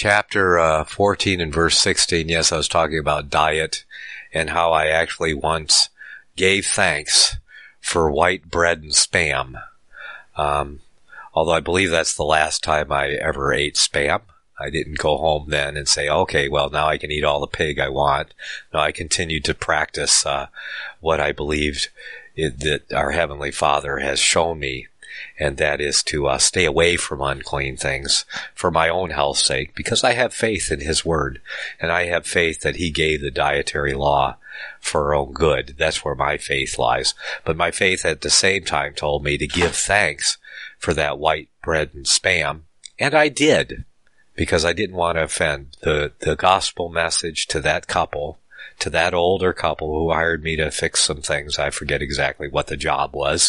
chapter 14 and verse 16, yes, I was talking about diet and how I actually once gave thanks for white bread and Spam. Although I believe that's the last time I ever ate Spam. I didn't go home then and say, okay, well, now I can eat all the pig I want. No, I continued to practice what I believed that our Heavenly Father has shown me, and that is to stay away from unclean things for my own health's sake, because I have faith in His Word, and I have faith that He gave the dietary law for our own good. That's where my faith lies. But my faith at the same time told me to give thanks for that white bread and Spam, and I did, because I didn't want to offend the gospel message to that couple, to that older couple who hired me to fix some things. I forget exactly what the job was.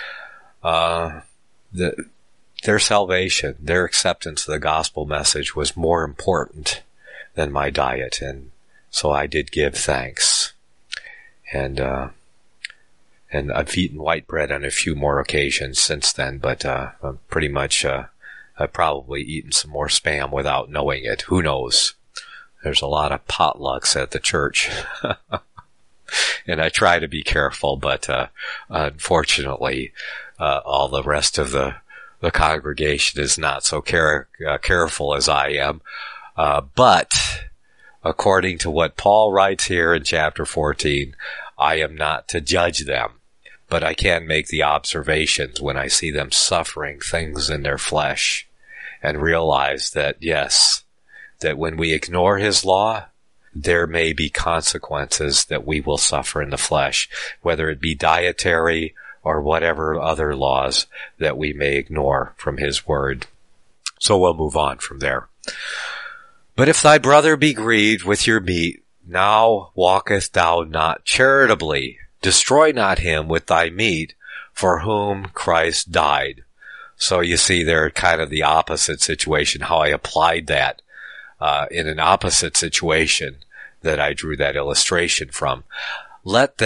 Their salvation, their acceptance of the gospel message was more important than my diet, and so I did give thanks. And I've eaten white bread on a few more occasions since then, but I'm pretty much I've probably eaten some more Spam without knowing it. Who knows? There's a lot of potlucks at the church. And I try to be careful, but unfortunately, all the rest of the congregation is not so careful as I am. But according to what Paul writes here in chapter 14, I am not to judge them, but I can make the observations when I see them suffering things in their flesh, and realize that, yes, that when we ignore His law, there may be consequences that we will suffer in the flesh, whether it be dietary or whatever other laws that we may ignore from His Word. So we'll move on from there. But if thy brother be grieved with your meat, now walketh thou not charitably. Destroy not him with thy meat, for whom Christ died. So you see there kind of the opposite situation, how I applied that in an opposite situation that I drew that illustration from. Let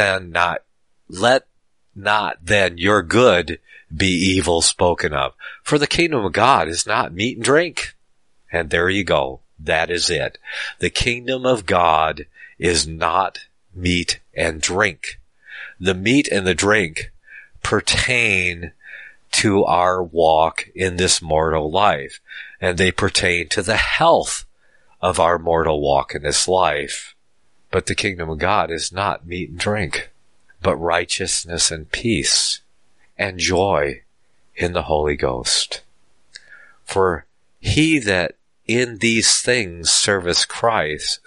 not then your good be evil spoken of. For the kingdom of God is not meat and drink. And there you go. That is it. The kingdom of God is not meat and drink. The meat and the drink pertain to our walk in this mortal life, and they pertain to the health of our mortal walk in this life. But the kingdom of God is not meat and drink, but righteousness and peace and joy in the Holy Ghost. For he that in these things serveth Christ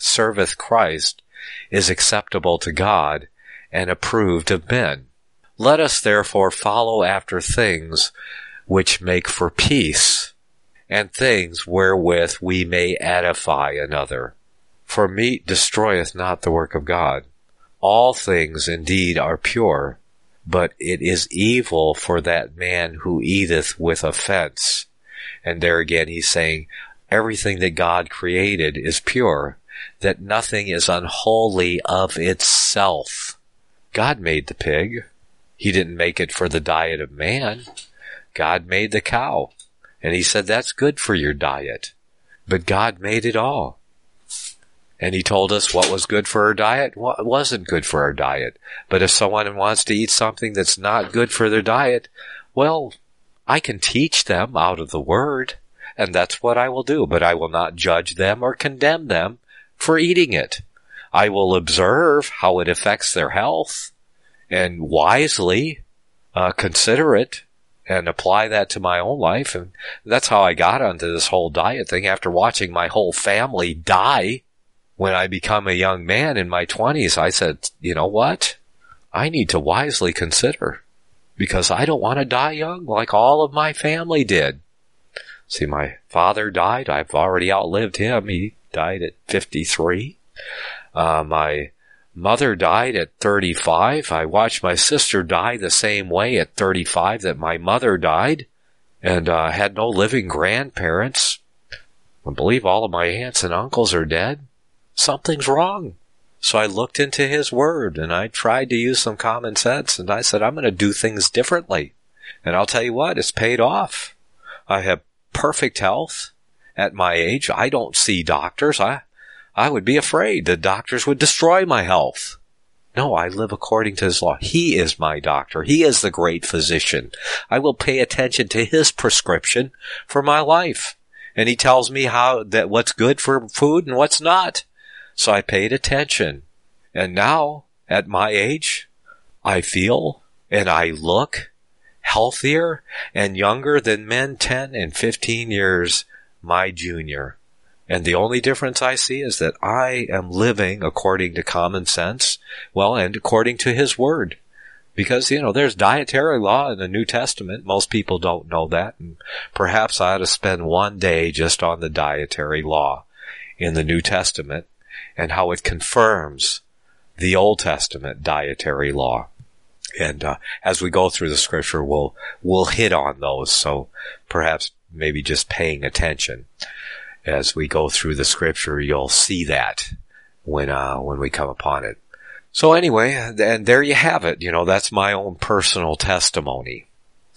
is acceptable to God and approved of men. Let us therefore follow after things which make for peace, and things wherewith we may edify another. For meat destroyeth not the work of God. All things indeed are pure, but it is evil for that man who eateth with offense. And there again he's saying, everything that God created is pure, that nothing is unholy of itself. God made the pig. He didn't make it for the diet of man. God made the cow, and He said that's good for your diet. But God made it all. And He told us what was good for our diet, what wasn't good for our diet. But if someone wants to eat something that's not good for their diet, well, I can teach them out of the Word, and that's what I will do. But I will not judge them or condemn them for eating it. I will observe how it affects their health and wisely consider it and apply that to my own life. And that's how I got onto this whole diet thing, after watching my whole family die. When I become a young man in my 20s, I said, you know what? I need to wisely consider, because I don't want to die young like all of my family did. See, my father died. I've already outlived him. He died at 53. My mother died at 35. I watched my sister die the same way at 35 that my mother died, and had no living grandparents. I believe all of my aunts and uncles are dead. Something's wrong. So I looked into His Word, and I tried to use some common sense, and I said, I'm going to do things differently. And I'll tell you what, it's paid off. I have perfect health, at my age. I don't see doctors. I would be afraid that doctors would destroy my health. No, I live according to his law. He is my doctor. He is the great physician. I will pay attention to his prescription for my life. And he tells me what's good for food and what's not. So I paid attention. And now, at my age, I feel and I look healthier and younger than men 10 and 15 years my junior. And the only difference I see is that I am living according to common sense, and according to his word. Because, there's dietary law in the New Testament. Most people don't know that. And perhaps I ought to spend one day just on the dietary law in the New Testament and how it confirms the Old Testament dietary law. And as we go through the scripture, we'll hit on those. So perhaps maybe just paying attention. As we go through the scripture, you'll see that when we come upon it. So anyway, and there you have it. That's my own personal testimony.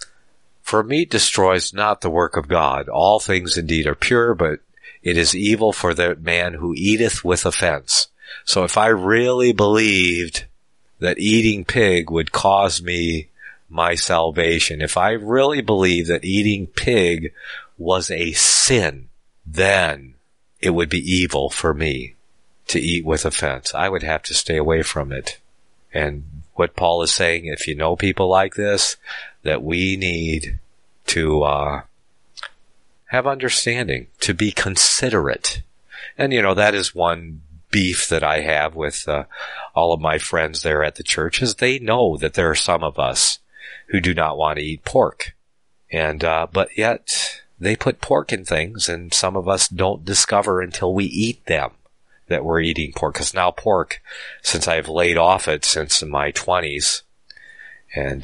For meat destroys not the work of God. All things indeed are pure, but it is evil for the man who eateth with offense. So if I really believed that eating pig would cause me my salvation, if I really believed that eating pig was a sin, then it would be evil for me to eat with offense. I would have to stay away from it. And what Paul is saying, if you know people like this, that we need to have understanding, to be considerate. And, that is one beef that I have with all of my friends there at the church, is they know that there are some of us who do not want to eat pork. And but yet they put pork in things, and some of us don't discover until we eat them that we're eating pork. Because now pork, since I've laid off it since my 20s, and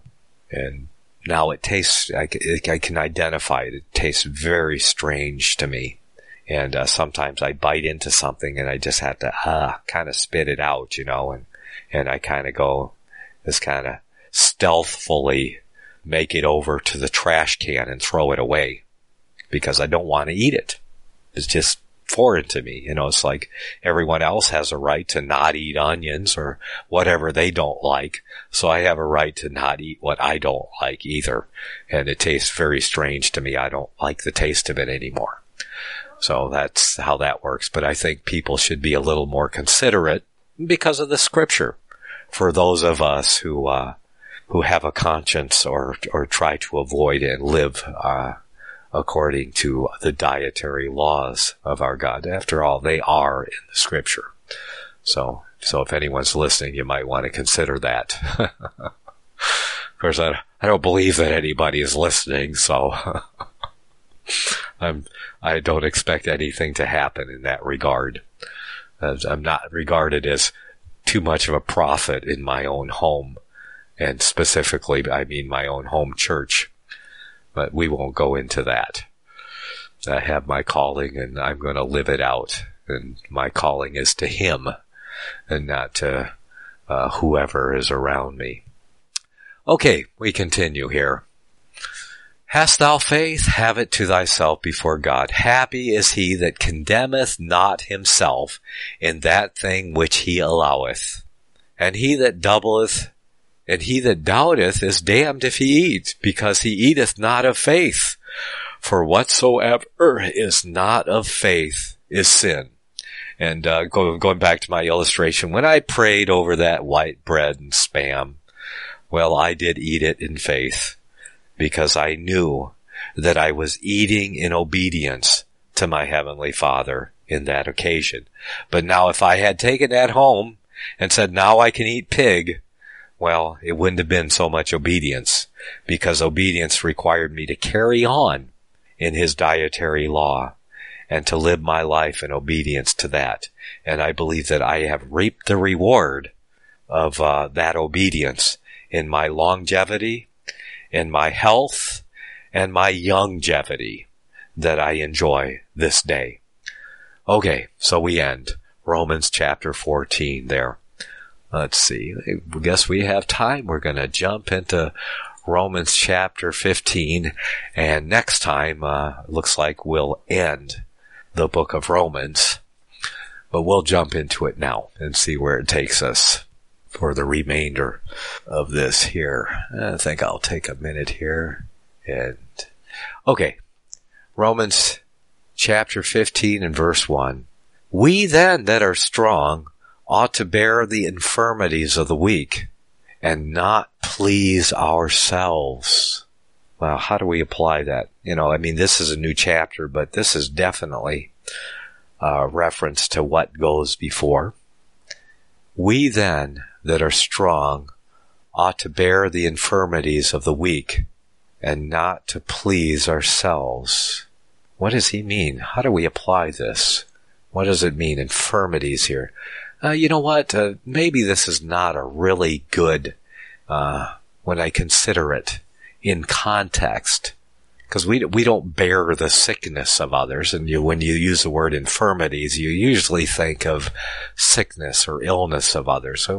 now it tastes, I can identify it. It tastes very strange to me. And sometimes I bite into something and I just have to kind of spit it out, and I kind of go, this kind of stealthfully make it over to the trash can and throw it away because I don't want to eat it. It's just foreign to me. It's like everyone else has a right to not eat onions or whatever they don't like. So I have a right to not eat what I don't like either. And it tastes very strange to me. I don't like the taste of it anymore. So that's how that works. But I think people should be a little more considerate because of the scripture for those of us who have a conscience or try to avoid and live according to the dietary laws of our God. After all, they are in the scripture. So if anyone's listening, you might want to consider that. Of course, I don't believe that anybody is listening, so I don't expect anything to happen in that regard. I'm not regarded as too much of a prophet in my own home, and specifically, I mean my own home church. But we won't go into that. I have my calling, and I'm going to live it out. And my calling is to Him, and not to whoever is around me. Okay, we continue here. Hast thou faith? Have it to thyself before God. Happy is he that condemneth not himself in that thing which he alloweth. And he that doubteth is damned if he eat, because he eateth not of faith. For whatsoever is not of faith is sin. And going back to my illustration, when I prayed over that white bread and Spam, well, I did eat it in faith, because I knew that I was eating in obedience to my Heavenly Father in that occasion. But now if I had taken that home and said, now I can eat pig, well, it wouldn't have been so much obedience, because obedience required me to carry on in His dietary law and to live my life in obedience to that. And I believe that I have reaped the reward of that obedience in my longevity, in my health, and my longevity that I enjoy this day. Okay, so we end Romans chapter 14 there. Let's see. I guess we have time. We're going to jump into Romans chapter 15, and next time looks like we'll end the book of Romans, but we'll jump into it now and see where it takes us for the remainder of this here. I think I'll take a minute here. Okay, Romans chapter 15 and verse 1. We then that are strong ought to bear the infirmities of the weak and not please ourselves. Well, how do we apply that? This is a new chapter, but this is definitely a reference to what goes before. We then that are strong ought to bear the infirmities of the weak and not to please ourselves. What does he mean? How do we apply this? What does it mean, infirmities here? You know what? Maybe this is not a really good, when I consider it in context, because we don't bear the sickness of others. And when you use the word infirmities, you usually think of sickness or illness of others. So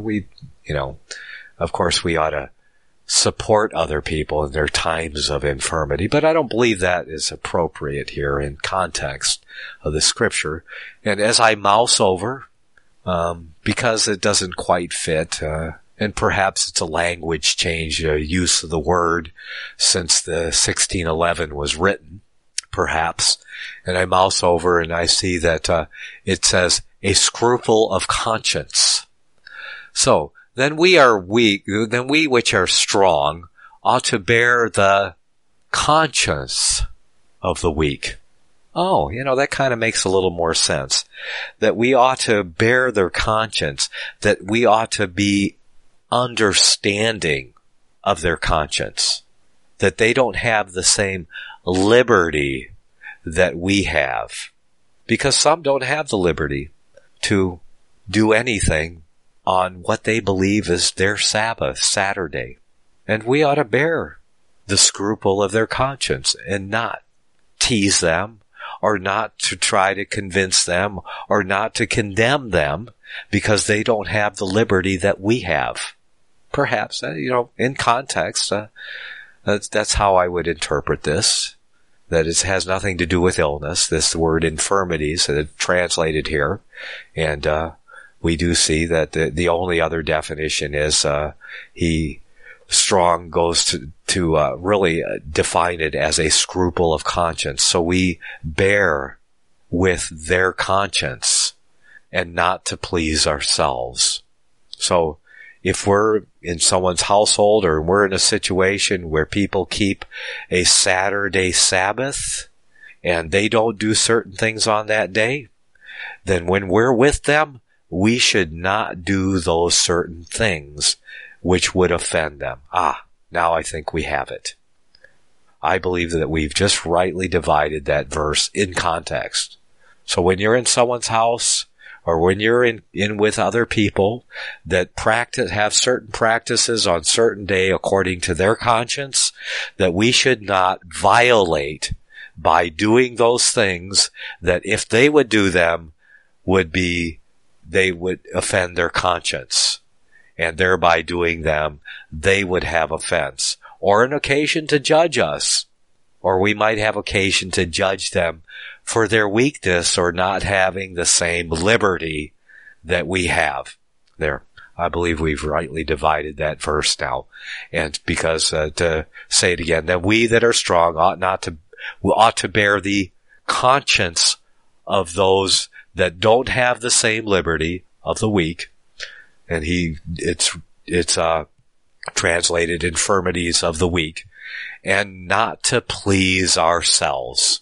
of course we ought to support other people in their times of infirmity, but I don't believe that is appropriate here in context of the scripture. And as I mouse over, because it doesn't quite fit, and perhaps it's a language change, use of the word since the 1611 was written, perhaps, and I mouse over and I see that it says a scruple of conscience. So, then we are weak, then we which are strong ought to bear the conscience of the weak. Oh, that kind of makes a little more sense. That we ought to bear their conscience, that we ought to be understanding of their conscience, that they don't have the same liberty that we have. Because some don't have the liberty to do anything on what they believe is their Sabbath, Saturday. And we ought to bear the scruple of their conscience and not tease them or not to try to convince them or not to condemn them because they don't have the liberty that we have. Perhaps, in context, that's how I would interpret this. That it has nothing to do with illness. This word infirmities translated here. And, we do see that the only other definition is Strong goes to really define it as a scruple of conscience. So we bear with their conscience and not to please ourselves. So if we're in someone's household or we're in a situation where people keep a Saturday Sabbath and they don't do certain things on that day, then when we're with them, we should not do those certain things which would offend them. Now I think we have it. I believe that we've just rightly divided that verse in context. So when you're in someone's house or when you're in with other people that have certain practices on certain day according to their conscience, that we should not violate by doing those things that if they would do them they would offend their conscience, and thereby doing them, they would have offense, or an occasion to judge us, or we might have occasion to judge them for their weakness or not having the same liberty that we have. There, I believe we've rightly divided that verse now, and because to say it again, that we that are strong ought to bear the conscience of those that don't have the same liberty of the weak, and it's translated infirmities of the weak, and not to please ourselves.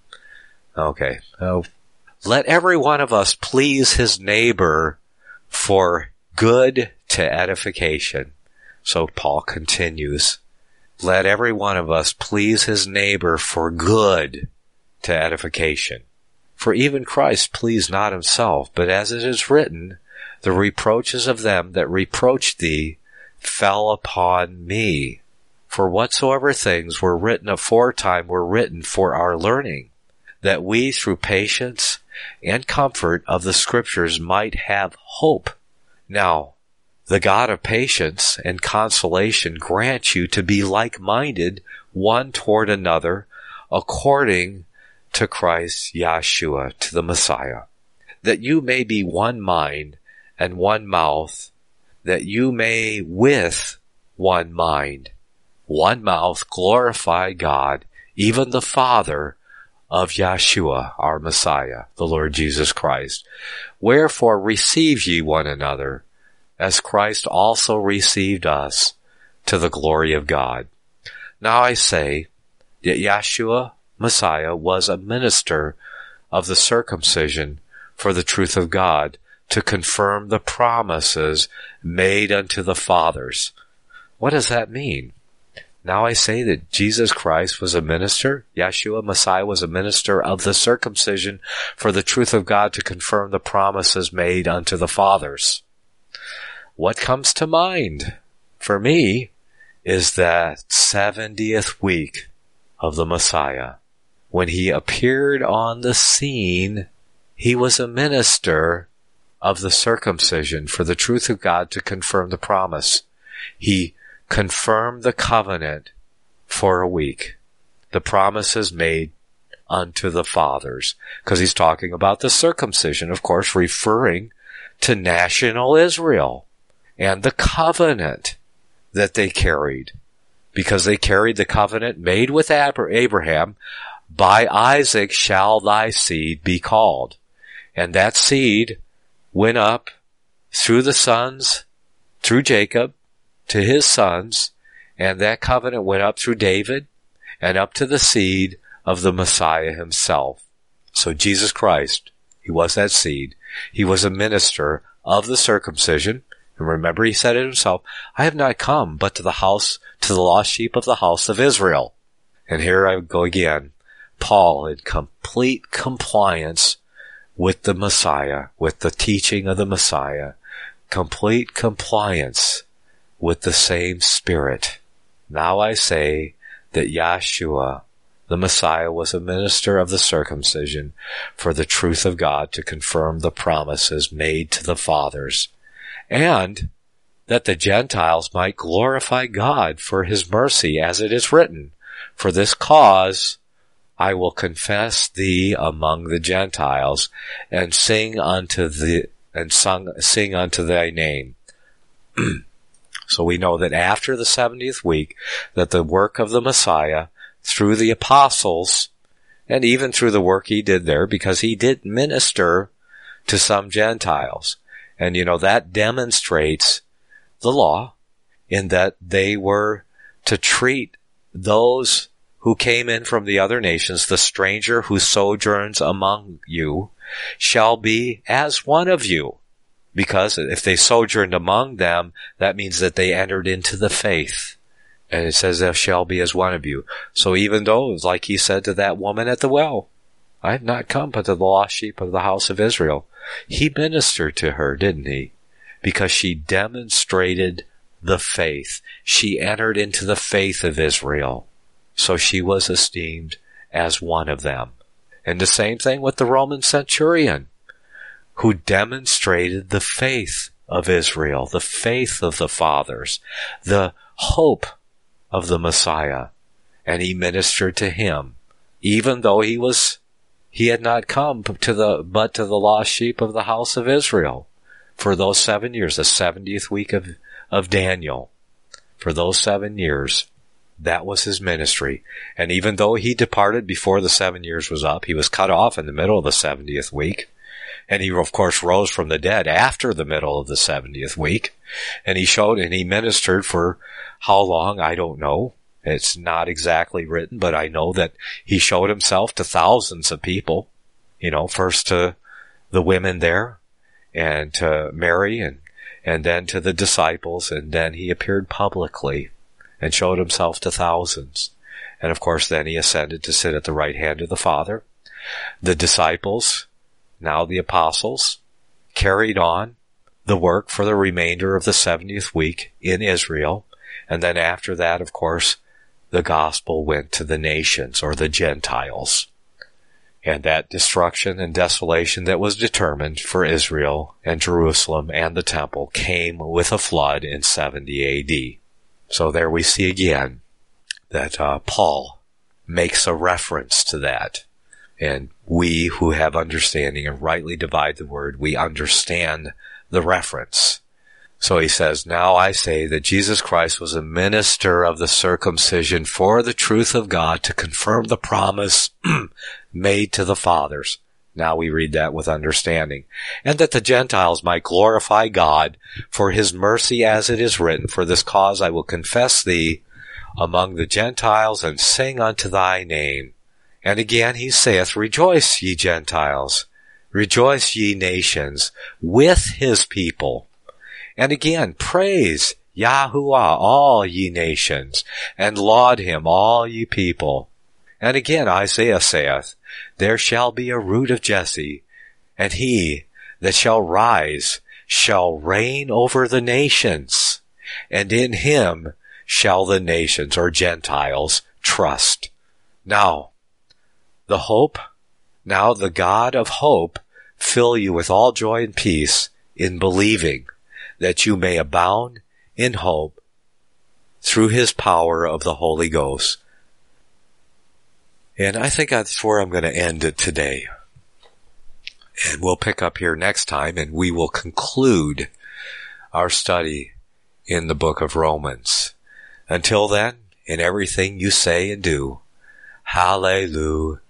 Okay. Let every one of us please his neighbor for good to edification. So Paul continues, let every one of us please his neighbor for good to edification. For even Christ pleased not himself, but as it is written, the reproaches of them that reproached thee fell upon me. For whatsoever things were written aforetime were written for our learning, that we through patience and comfort of the Scriptures might have hope. Now, the God of patience and consolation grant you to be like-minded one toward another according to Christ Yeshua, to the Messiah, that you may be one mind and one mouth, that you may with one mind, one mouth glorify God, even the Father of Yeshua, our Messiah, the Lord Jesus Christ. Wherefore receive ye one another, as Christ also received us, to the glory of God. Now I say that Yeshua, Messiah, was a minister of the circumcision for the truth of God, to confirm the promises made unto the fathers. What does that mean? Now I say that Jesus Christ was a minister, Yeshua, Messiah, was a minister of the circumcision for the truth of God, to confirm the promises made unto the fathers. What comes to mind for me is that 70th week of the Messiah. When he appeared on the scene, he was a minister of the circumcision for the truth of God, to confirm the promise. He confirmed the covenant for a week, the promises made unto the fathers, because he's talking about the circumcision, of course, referring to national Israel and the covenant that they carried, because they carried the covenant made with Abraham, by Isaac shall thy seed be called. And that seed went up through the sons, through Jacob, to his sons, and that covenant went up through David and up to the seed of the Messiah himself. So Jesus Christ, he was that seed. He was a minister of the circumcision. And remember, he said it himself, I have not come but to the lost sheep of the house of Israel. And here I go again. Paul, in complete compliance with the Messiah, with the teaching of the Messiah, complete compliance with the same Spirit. Now I say that Yeshua, the Messiah, was a minister of the circumcision for the truth of God, to confirm the promises made to the fathers, and that the Gentiles might glorify God for his mercy, as it is written, for this cause I will confess thee among the Gentiles, and sing unto thy name. So we know that after the 70th week, that the work of the Messiah through the apostles, and even through the work he did there, because he did minister to some Gentiles. And that demonstrates the law, in that they were to treat those who came in from the other nations, the stranger who sojourns among you shall be as one of you. Because if they sojourned among them, that means that they entered into the faith. And it says, thou shall be as one of you. So even though, like he said to that woman at the well, I have not come but to the lost sheep of the house of Israel. He ministered to her, didn't he? Because she demonstrated the faith. She entered into the faith of Israel. So she was esteemed as one of them. And the same thing with the Roman centurion, who demonstrated the faith of Israel, the faith of the fathers, the hope of the Messiah. And he ministered to him, even though he had not come but to the lost sheep of the house of Israel for those 7 years, the 70th week of Daniel. For those 7 years, that was his ministry. And even though he departed before the 7 years was up, he was cut off in the middle of the 70th week. And he, of course, rose from the dead after the middle of the 70th week. And he ministered for how long, I don't know. It's not exactly written, but I know that he showed himself to thousands of people. First to the women there, and to Mary, and then to the disciples, and then he appeared publicly and showed himself to thousands. And of course, then he ascended to sit at the right hand of the Father. The disciples, now the apostles, carried on the work for the remainder of the 70th week in Israel. And then after that, of course, the gospel went to the nations, or the Gentiles. And that destruction and desolation that was determined for Israel and Jerusalem and the temple came with a flood in 70 A.D. So there we see again that Paul makes a reference to that. And we who have understanding and rightly divide the word, we understand the reference. So he says, now I say that Jesus Christ was a minister of the circumcision for the truth of God to confirm the promise made to the fathers. Now we read that with understanding. And that the Gentiles might glorify God for his mercy, as it is written, for this cause I will confess thee among the Gentiles and sing unto thy name. And again he saith, rejoice, ye Gentiles, rejoice, ye nations, with his people. And again, praise Yahuwah, all ye nations, and laud him, all ye people. And again Isaiah saith, there shall be a root of Jesse, and he that shall rise shall reign over the nations, and in him shall the nations, or Gentiles, trust. Now the God of hope fill you with all joy and peace in believing, that you may abound in hope through his power of the Holy Ghost. And I think that's where I'm going to end it today. And we'll pick up here next time, and we will conclude our study in the book of Romans. Until then, in everything you say and do, hallelujah.